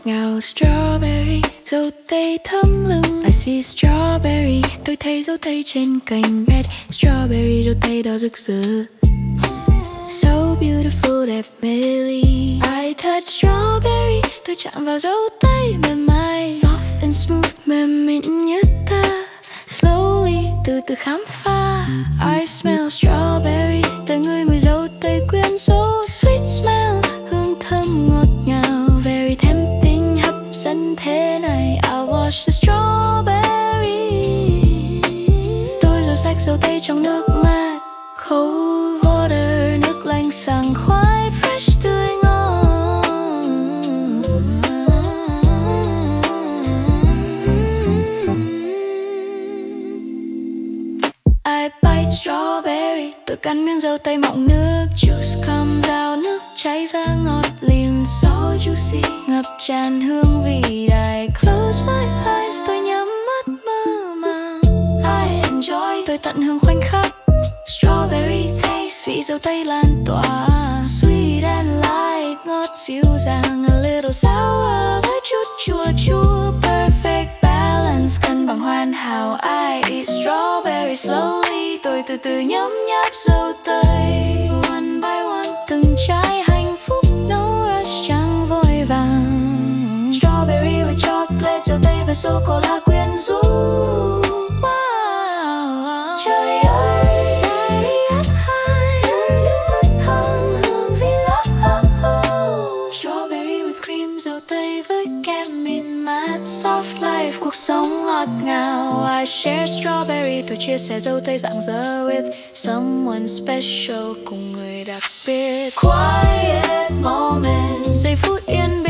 ngào strawberry, dâu tây thơm lừng. I see strawberry, tôi thấy dâu tây trên cành red. Strawberry, dâu tây đỏ rực rỡ. So beautiful, đẹp mê ly. I touch strawberry, tôi chạm vào dâu tây mềm mại. Soft and smooth, mềm mịn như tơ. Slowly, từ từ khám phá. I smell strawberry, tôi ngửi mùi dâu tây quyến rũ. Sweet smell, hương thơm ngọt ngào. Very tempting, hấp dẫn thế này. I wash the strawberry. Tôi rửa sạch dâu tây trong nước mát. Cold water, nước lạnh sảng khoái. Fresh tươi ngon. I bite strawberry, tôi cắn miếng dâu tây mọng nước. Juice comes out, nước chảy ra ngọt lìm. So juicy, ngập tràn hương vị đài. Close my eyes, tôi nhắm mắt mơ màng. I enjoy, tôi tận hưởng khoảnh khắc. Strawberry taste, vị dâu tây lan tỏa. Sweet and light, ngọt dịu dàng. A little sour, với chút chua chua. Perfect balance, cân bằng hoàn hảo. I eat strawberry slowly, tôi từ từ nhấm nháp dâu tây. One by one, từng trái hạnh phúc, no rush, chẳng vội vàng. Strawberry with chocolate, dâu tây và sô cô la quyến rũ. Wow, trời ơi, hương vị love. Strawberry with cream, dâu tây với kem mịn mát. Soft life, cuộc sống ngọt ngào. I share strawberry, tôi chia sẻ dâu tây rạng rỡ with someone special, cùng người đặc biệt. Quiet moment, giây phút yên